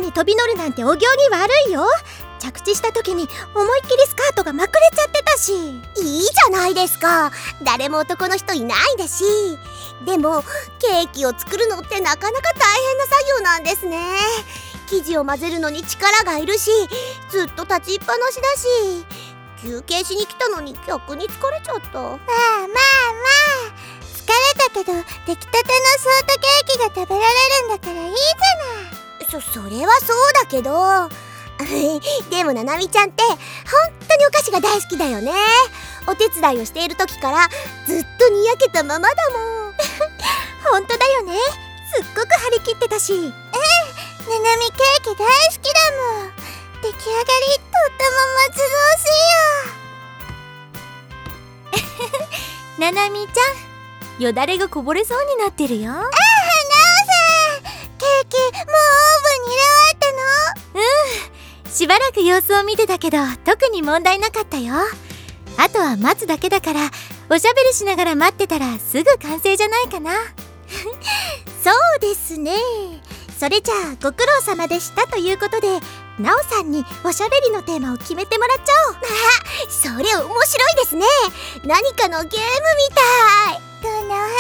に飛び乗るなんてお行儀悪いよ。着地した時に思いっきりスカートがまくれちゃってたし。 いいじゃないですか。誰も男の人いないだし。でもケーキを作るのってなかなか大変な作業なんですね。生地を混ぜるのに力がいるし、ずっと立ちっぱなしだし、休憩しに来たのに逆に疲れちゃった。 まあ疲れたけど出来たてのショートケーキが食べられるんだからいいじゃない。 それはそうだけどでもななみちゃんって本当にお菓子が大好きだよね。お手伝いをしている時からずっとにやけたままだもん本当だよね。すっごく張り切ってたし。 ななみケーキ大好きだもん。出来上がりとっても待ち遠しいよななみちゃん、よだれがこぼれそうになってるよ。 なおさん、ケーキもうオーブンに入れ終わったの？ しばらく様子を見てたけど特に問題なかったよ。あとは待つだけだから、おしゃべりしながら待ってたらすぐ完成じゃないかなそうですね。それじゃあご苦労様でしたということで、なおさんにおしゃべりのテーマを決めてもらっちゃおう。それ面白いですね。何かのゲームみたい。 どんなお話が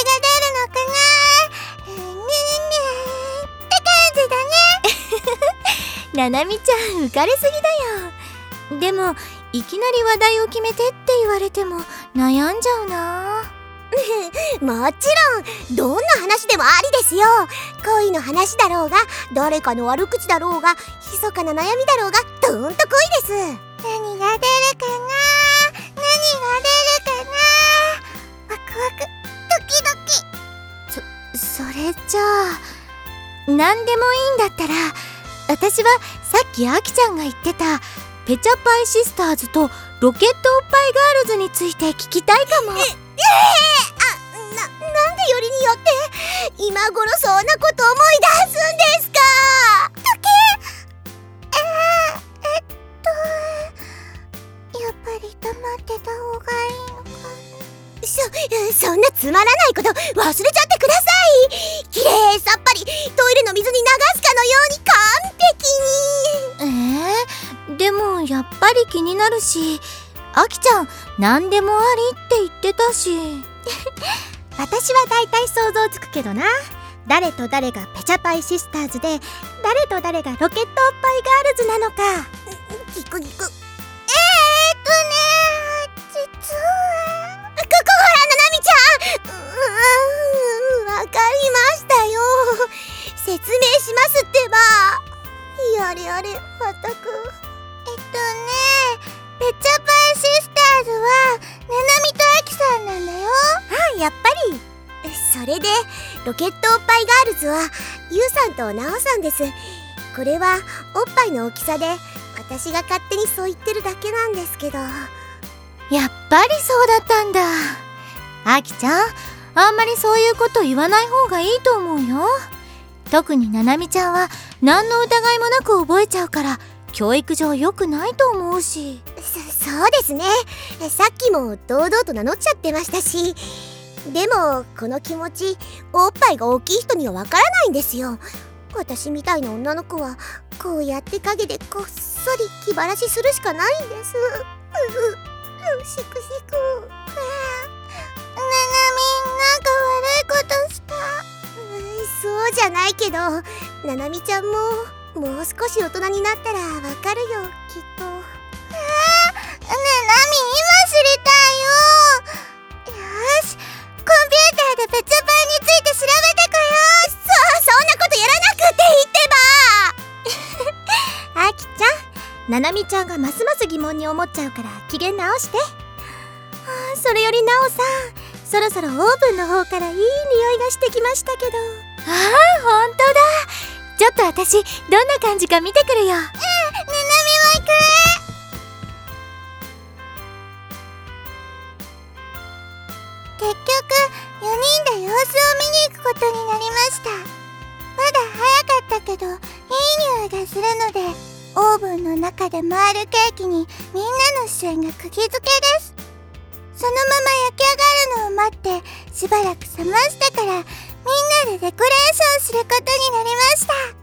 出るのかな。って感じだねななみちゃん浮かれすぎだよ。でもいきなり話題を決めてって言われても悩んじゃうなもちろんどんな話でもありですよ。恋の話だろうが、誰かの悪口だろうが、密かな悩みだろうが、どんと恋です。 何が出るかな。何が出るかな。ワクワクドキドキ。 それじゃあ何でもいいんだったら、私はさっきあきちゃんが言ってたペチャパイシスターズとロケットおっぱいガールズについて聞きたいかも。 なんでよりによって今頃そんなこと思い出すんですか？ やっぱり黙ってた方がいいのかな。 そんなつまらないこと忘れちゃってください。きれいさっぱりトイレの水に流すかのように完璧に。 でもやっぱり気になるし、あきちゃん何でもありって言ってたし私はだいたい想像つくけどな。誰と誰がペチャパイシスターズで、誰と誰がロケットおっぱいガールズなのか。 ギクギク。 実はほらななみちゃん、わかりましたよ。説明しますってば。やれやれ、まったく。 ペチャパイシスターズはななみとあきさんなんだよ。 やっぱり。 それでロケットおっぱいガールズはゆうさんとなおさんです。これはおっぱいの大きさで、私が勝手にそう言ってるだけなんですけど。 やっぱりそうだったんだ。あきちゃん、あんまりそういうこと言わない方がいいと思うよ。特にななみちゃんは何の疑いもなく覚えちゃうから、教育上良くないと思うし。 そうですね。さっきも堂々と名乗っちゃってましたし。でもこの気持ち、おっぱいが大きい人にはわからないんですよ。私みたいな女の子はこうやって陰でこっそり気晴らしするしかないんです。しくしく。 ななみ、なんか悪いことした？ そうじゃないけど、ななみちゃんももう少し大人になったらわかるよ、きっと。 ななみ、今知りたいよ。よし、コンピューターでペチャパイについて調べてこよう。 そんなことやらなくていいってばあきちゃん、ななみちゃんがますます疑問に思っちゃうから機嫌直して。それよりなおさん、そろそろオーブンの方からいい匂いがしてきましたけど。ほんとだ。ちょっと私どんな感じか見てくるよ。 ななみも行く。結局4人で様子を見に行くことになりました。まだ早かったけどいい匂いがするので、オーブンの中で回るケーキにみんなの視線が釘付けです。そのまま焼き上がるのを待ってしばらく冷ましてから、みんなでデコレーションすることになりました。